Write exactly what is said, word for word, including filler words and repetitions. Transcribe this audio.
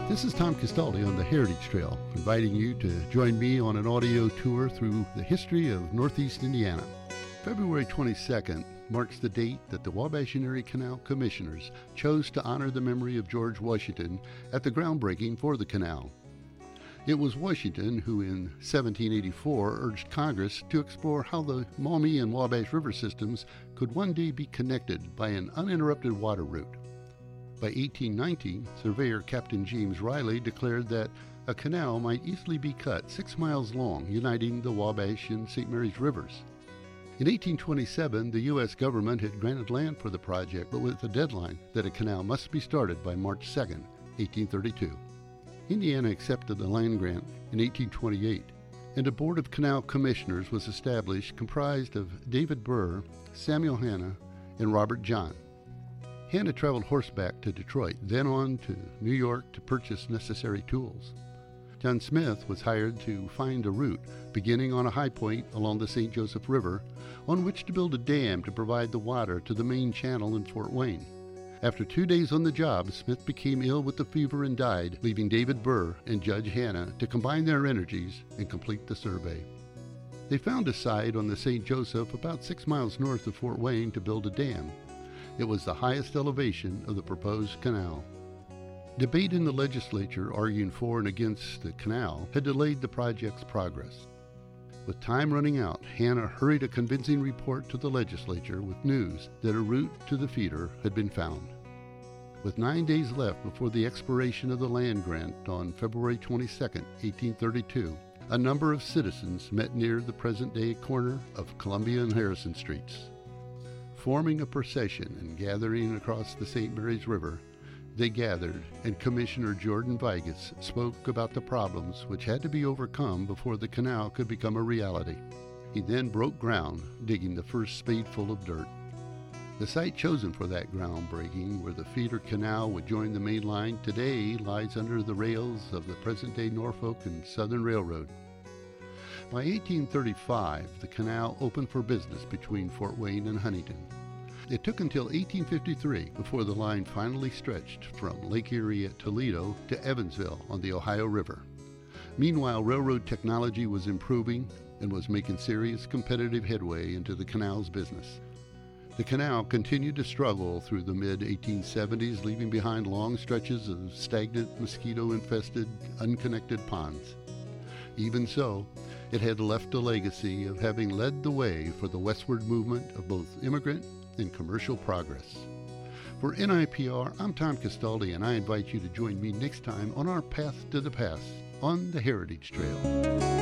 This is Tom Castaldi on the Heritage Trail, inviting you to join me on an audio tour through the history of Northeast Indiana. February twenty-second marks the date that the Wabash and Erie Canal Commissioners chose to honor the memory of George Washington at the groundbreaking for the canal. It was Washington who in seventeen eighty-four urged Congress to explore how the Maumee and Wabash river systems could one day be connected by an uninterrupted water route. By eighteen nineteen, surveyor Captain James Riley declared that a canal might easily be cut six miles long, uniting the Wabash and Saint Mary's rivers. In eighteen twenty-seven, the U S government had granted land for the project, but with a deadline that a canal must be started by March second, eighteen thirty-two. Indiana accepted the land grant in eighteen twenty-eight, and a board of canal commissioners was established comprised of David Burr, Samuel Hanna, and Robert John. Hanna traveled horseback to Detroit, then on to New York to purchase necessary tools. John Smith was hired to find a route beginning on a high point along the Saint Joseph River on which to build a dam to provide the water to the main channel in Fort Wayne. After two days on the job, Smith became ill with the fever and died, leaving David Burr and Judge Hanna to combine their energies and complete the survey. They found a site on the Saint Joseph about six miles north of Fort Wayne to build a dam. It was the highest elevation of the proposed canal. Debate in the legislature arguing for and against the canal had delayed the project's progress. With time running out, Hanna hurried a convincing report to the legislature with news that a route to the feeder had been found. With nine days left before the expiration of the land grant on February twenty-second, eighteen thirty-two, a number of citizens met near the present-day corner of Columbia and Harrison Streets. Forming a procession and gathering across the Saint Mary's River, they gathered, and Commissioner Jordan Vigus spoke about the problems which had to be overcome before the canal could become a reality. He then broke ground, digging the first spadeful of dirt. The site chosen for that groundbreaking, where the feeder canal would join the main line, today lies under the rails of the present-day Norfolk and Southern Railroad. By eighteen thirty-five, the canal opened for business between Fort Wayne and Huntington. It took until eighteen fifty-three before the line finally stretched from Lake Erie at Toledo to Evansville on the Ohio River. Meanwhile, railroad technology was improving and was making serious competitive headway into the canal's business. The canal continued to struggle through the mid eighteen seventies, leaving behind long stretches of stagnant, mosquito-infested, unconnected ponds. Even so, it had left a legacy of having led the way for the westward movement of both immigrant and commercial progress. For N I P R, I'm Tom Castaldi, and I invite you to join me next time on our Path to the Past on the Heritage Trail.